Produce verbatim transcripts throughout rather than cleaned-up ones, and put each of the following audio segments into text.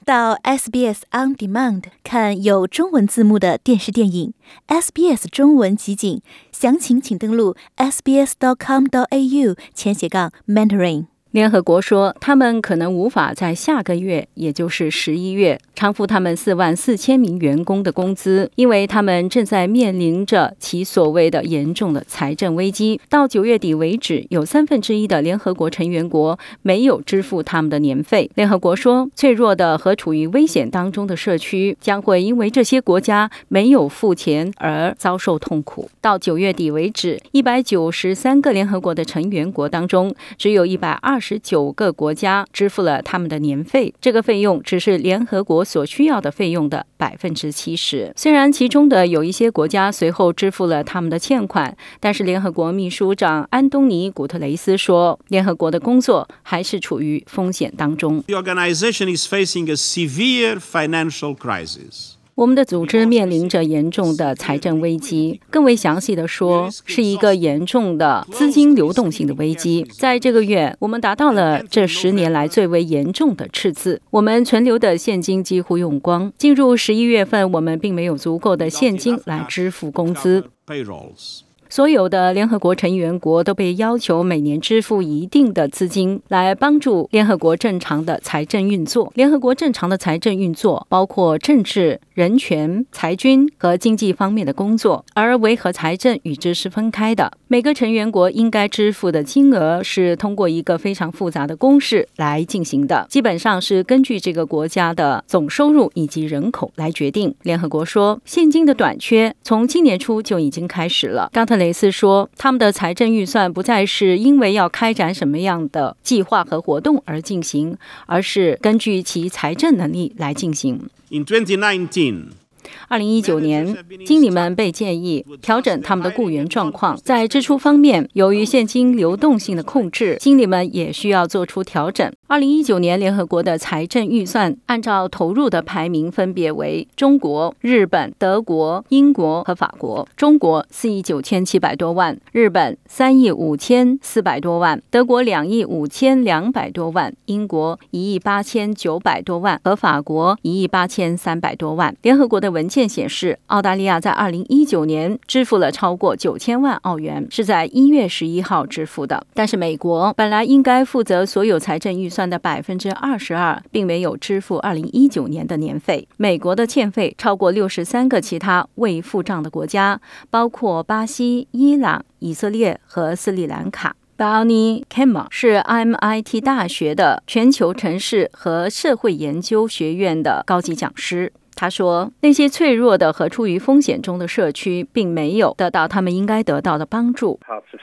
到 S B S On Demand 看有中文字幕的电视电影 S B S 中文集锦，详情请登录 s b s dot com dot a u 前斜杠 Mandarin。 联合国说，他们可能无法在下个月，也就是十一月，偿付他们四万四千名员工的工资，因为他们正在面临着其所谓的严重的财政危机。到九月底为止，有三分之一的联合国成员国没有支付他们的年费。联合国说，脆弱的和处于危险当中的社区将会因为这些国家没有付钱而遭受痛苦。到九月底为止，一百九十三个联合国的成员国当中，只有一百二十九个国家支付了他们的年费，这个费用只是联合国所需要的费用的百分之七十。虽然其中的有一些国家随后支付了他们的欠款，但是联合国秘书长安东尼·古特雷斯说，联合国的工作还是处于风险当中。 The organization is facing a severe financial crisis. 我们的组织面临着严重的财政危机，更为详细的说，是一个严重的资金流动性的危机。在这个月，我们达到了这十年来最为严重的赤字，我们存留的现金几乎用光。进入十一月份，我们并没有足够的现金来支付工资。所有的联合国成员国都被要求每年支付一定的资金，来帮助联合国正常的财政运作。联合国正常的财政运作包括政治、人权、财军和经济方面的工作，而维和财政与之是分开的。每个成员国应该支付的金额是通过一个非常复杂的公式来进行的，基本上是根据这个国家的总收入以及人口来决定。联合国说，现金的短缺从今年初就已经开始了。冈特雷斯说，他们的财政预算不再是因为要开展什么样的计划和活动而进行，而是根据其财政能力来进行。 In twenty nineteen 二零一九年，经理们被建议调整他们的雇员状况。在支出方面，由于现金流动性的控制，经理们也需要做出调整。二零一九年联合国的财政预算按照投入的排名分别为中国、日本、德国、英国和法国。中国四亿九千七百多万，日本三亿五千四百多万，德国两亿五千两百多万，英国一亿八千九百多万和法国一亿八千三百多万。联合国的文件显示，澳大利亚在二零一九年支付了超过九千万澳元，是在一月十一号支付的。但是美国本来应该负责所有财政预算的百分之二十二，并没有支付二零一九年的年费。美国的欠费超过六十三个其他未付账的国家，包括巴西、伊朗、以色列和斯里兰卡。Barney Kemmer 是 M I T 大学的全球城市和社会研究学院的高级讲师。他说，那些脆弱的和处于风险中的社区并没有得到他们应该得到的帮助。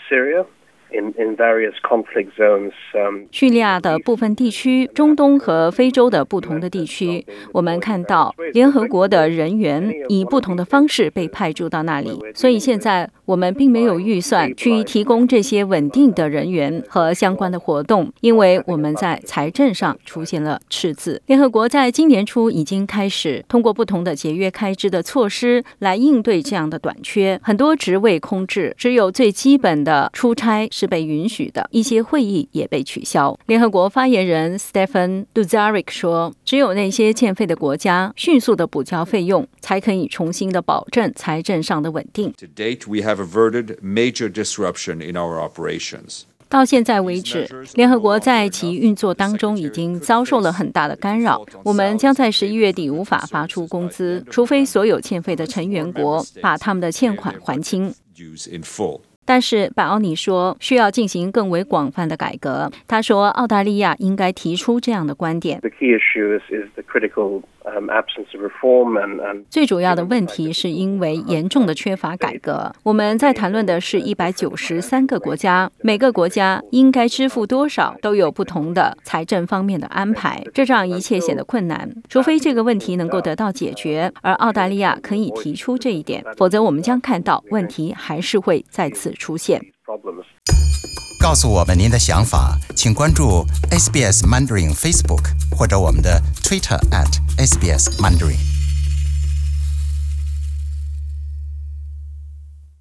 In, in various conflict zones, um, 叙利亚的部分地区、中东和非洲的不同的地区，我们看到联合国的人员以不同的方式被派驻到那里，所以现在我们并没有预算去提供这些稳定的人员和相关的活动，因为我们在财政上出现了赤字。联合国在今年初已经开始通过不同的节约开支的措施来应对这样的短缺，很多职位空置，只有最基本的出差是被允许的，一些会议也被取消。联合国发言人 Stefan Dujarric 说，只有那些欠费的国家迅速的补交费用，才可以重新的保证财政上的稳定。 To date, we have averted major disruption in our operations. 到现在为止，联合国在其运作当中已经遭受了很大的干扰。我们将在十一月底无法发出工资，除非所有欠费的成员国把他们的欠款还清。但是拜奥尼说，需要进行更为广泛的改革。他说，澳大利亚应该提出这样的观点。最主要的问题是因为严重的缺乏改革。我们在谈论的是一百九十三个国家，每个国家应该支付多少都有不同的财政方面的安排，这让一切显得困难。除非这个问题能够得到解决，而澳大利亚可以提出这一点，否则我们将看到问题还是会再次出现。 告诉我们您的想法，请关注 S B S Mandarin Facebook 或者我们的 Twitter at S B S Mandarin。